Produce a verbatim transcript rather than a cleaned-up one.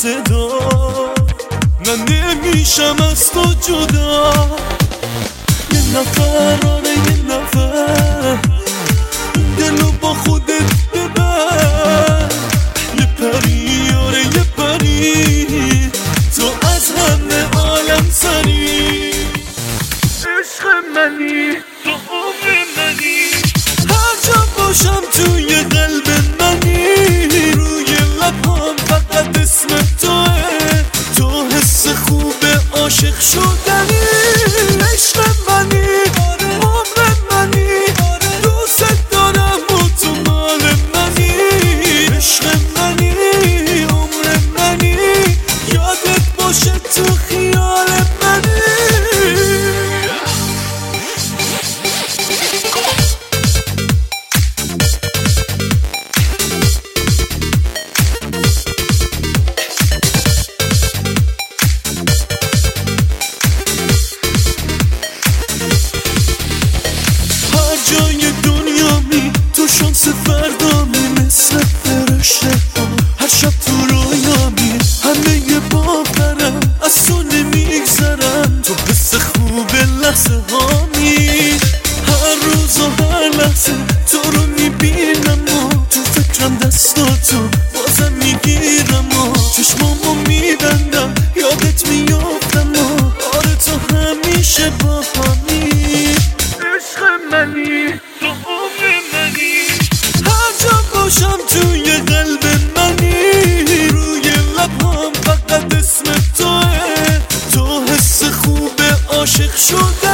صدا، نه نمیشم از تو جدا. یه نفر آره یه نفر دلو با خودت ببر. یه پری آره یه پری تو از همه عالم سری. عشق منی تو عمر منی، هر جا باشم توی قلب منی. روی لبام فقط اسم توه، تو حس خوب عاشق شدنی. عشق منی عمر منی، دوست دارم و تو مال منی. عشق منی عمر منی، یادت باشه تو خیال منی. جای دنیا می تو شانس فردا می، مثل فرشته ها هر شب تو رویا می. همه یه باورم از تو نمیگذرم، تو حس خوب لحظه ها می. هر روز و هر لحظه تو رو میبینم و تو فکرم دستاتو بازم میگیرم و چشمامو میبندم یادت میافتم و آره تو همیشه با همی. عشق منی تو عمر منی، هر جا باشم توی قلب منی. روی لبام فقط اسم توه، تو حس خوب عاشق شد